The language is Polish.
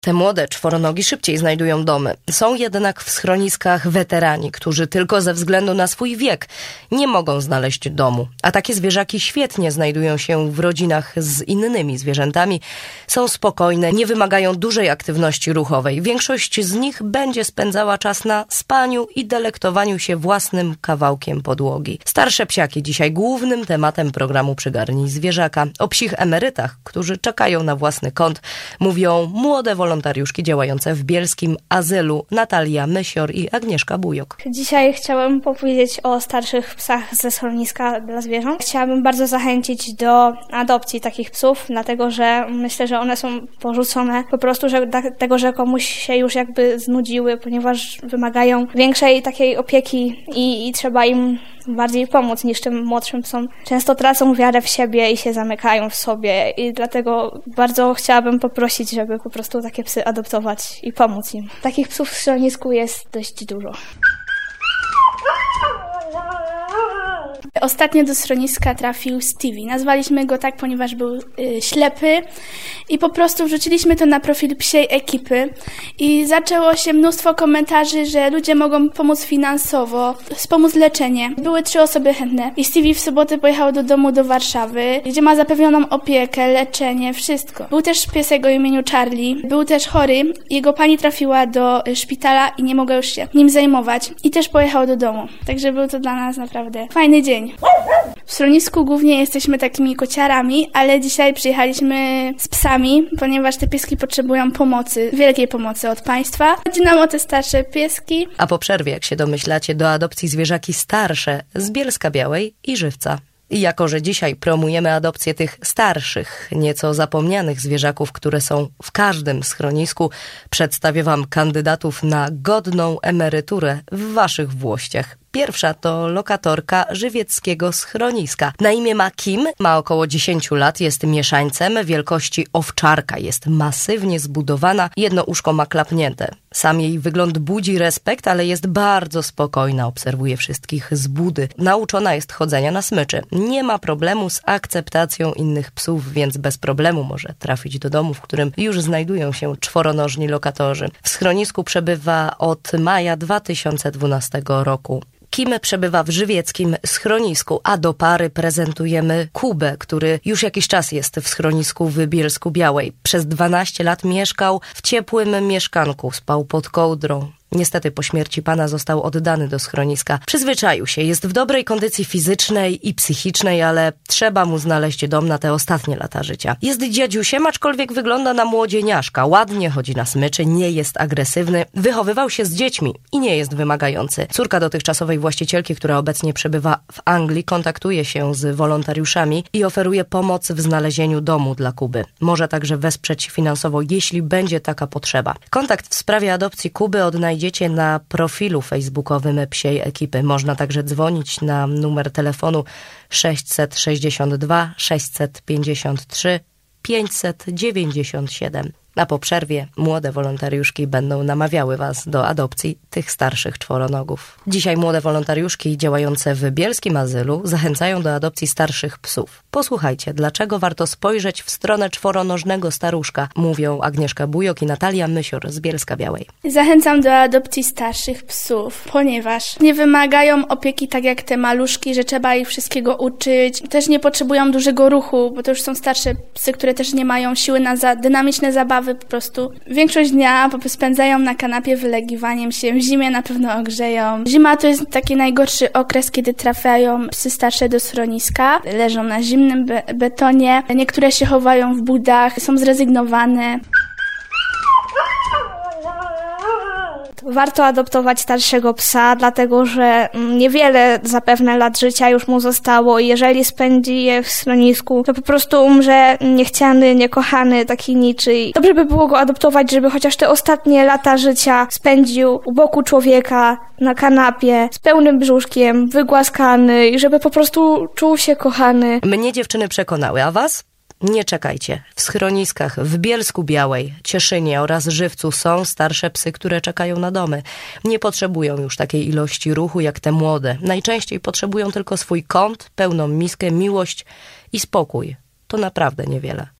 Te młode czworonogi szybciej znajdują domy. Są jednak w schroniskach weterani, którzy tylko ze względu na swój wiek nie mogą znaleźć domu. A takie zwierzaki świetnie znajdują się w rodzinach z innymi zwierzętami. Są spokojne, nie wymagają dużej aktywności ruchowej. Większość z nich będzie spędzała czas na spaniu i delektowaniu się własnym kawałkiem podłogi. Starsze psiaki dzisiaj głównym tematem programu Przygarnij Zwierzaka. O psich emerytach, którzy czekają na własny kąt, mówią młode wolontariuszki działające w bielskim azylu Natalia Mysior i Agnieszka Bujok. Dzisiaj chciałabym powiedzieć o starszych psach ze schroniska dla zwierząt. Chciałabym bardzo zachęcić do adopcji takich psów, dlatego że myślę, że one są porzucone po prostu, że dlatego, że komuś się już jakby znudziły, ponieważ wymagają większej takiej opieki i trzeba im bardziej pomóc niż tym młodszym psom. Często tracą wiarę w siebie i się zamykają w sobie i dlatego bardzo chciałabym poprosić, żeby po prostu takie psy adoptować i pomóc im. Takich psów w schronisku jest dość dużo. Ostatnio do schroniska trafił Stevie. Nazwaliśmy go tak, ponieważ był ślepy i po prostu wrzuciliśmy to na profil psiej ekipy i zaczęło się mnóstwo komentarzy, że ludzie mogą pomóc finansowo, wspomóc leczenie. Były 3 osoby chętne i Stevie w sobotę pojechał do domu do Warszawy, gdzie ma zapewnioną opiekę, leczenie, wszystko. Był też piesek o imieniu Charlie, był też chory. Jego pani trafiła do szpitala i nie mogła już się nim zajmować i też pojechał do domu. Także był to dla nas naprawdę fajny dzień. W schronisku głównie jesteśmy takimi kociarami, ale dzisiaj przyjechaliśmy z psami, ponieważ te pieski potrzebują pomocy, wielkiej pomocy od państwa. Chodzi nam o te starsze pieski. A po przerwie, jak się domyślacie, do adopcji zwierzaki starsze z Bielska-Białej i Żywca. I jako, że dzisiaj promujemy adopcję tych starszych, nieco zapomnianych zwierzaków, które są w każdym schronisku, przedstawię wam kandydatów na godną emeryturę w waszych włościach. Pierwsza to lokatorka żywieckiego schroniska. Na imię ma Kim, ma około 10 lat, jest mieszańcem wielkości owczarka. Jest masywnie zbudowana, jedno uszko ma klapnięte. Sam jej wygląd budzi respekt, ale jest bardzo spokojna, obserwuje wszystkich z budy. Nauczona jest chodzenia na smyczy. Nie ma problemu z akceptacją innych psów, więc bez problemu może trafić do domu, w którym już znajdują się czworonożni lokatorzy. W schronisku przebywa od maja 2012 roku. Kim przebywa w żywieckim schronisku, a do pary prezentujemy Kubę, który już jakiś czas jest w schronisku w Bielsku-Białej. Przez 12 lat mieszkał w ciepłym mieszkanku, spał pod kołdrą. Niestety po śmierci pana został oddany do schroniska. Przyzwyczaił się, jest w dobrej kondycji fizycznej i psychicznej, ale trzeba mu znaleźć dom na te ostatnie lata życia. Jest dziadziusiem, aczkolwiek wygląda na młodzieniaszka. Ładnie chodzi na smyczy, nie jest agresywny, wychowywał się z dziećmi i nie jest wymagający. Córka dotychczasowej właścicielki, która obecnie przebywa w Anglii, kontaktuje się z wolontariuszami i oferuje pomoc w znalezieniu domu dla Kuby. Może także wesprzeć finansowo, jeśli będzie taka potrzeba. Kontakt w sprawie adopcji Kuby odnajdziecie na profilu facebookowym psiej ekipy. Można także dzwonić na numer telefonu 662 653 597. A po przerwie młode wolontariuszki będą namawiały was do adopcji tych starszych czworonogów. Dzisiaj młode wolontariuszki działające w bielskim azylu zachęcają do adopcji starszych psów. Posłuchajcie, dlaczego warto spojrzeć w stronę czworonożnego staruszka, mówią Agnieszka Bujok i Natalia Mysior z Bielska-Białej. Zachęcam do adopcji starszych psów, ponieważ nie wymagają opieki tak jak te maluszki, że trzeba ich wszystkiego uczyć. Też nie potrzebują dużego ruchu, bo to już są starsze psy, które też nie mają siły na dynamiczne zabawy. Po prostu większość dnia spędzają na kanapie wylegiwaniem się. W zimie na pewno ogrzeją. Zima to jest taki najgorszy okres, kiedy trafiają psy starsze do schroniska. Leżą na zimnym betonie. Niektóre się chowają w budach, są zrezygnowane. Warto adoptować starszego psa, dlatego że niewiele zapewne lat życia już mu zostało i jeżeli spędzi je w schronisku, to po prostu umrze niechciany, niekochany, taki niczyj. Dobrze by było go adoptować, żeby chociaż te ostatnie lata życia spędził u boku człowieka, na kanapie, z pełnym brzuszkiem, wygłaskany i żeby po prostu czuł się kochany. Mnie dziewczyny przekonały, a was? Nie czekajcie. W schroniskach w Bielsku-Białej, Cieszynie oraz Żywcu są starsze psy, które czekają na domy. Nie potrzebują już takiej ilości ruchu jak te młode. Najczęściej potrzebują tylko swój kąt, pełną miskę, miłość i spokój. To naprawdę niewiele.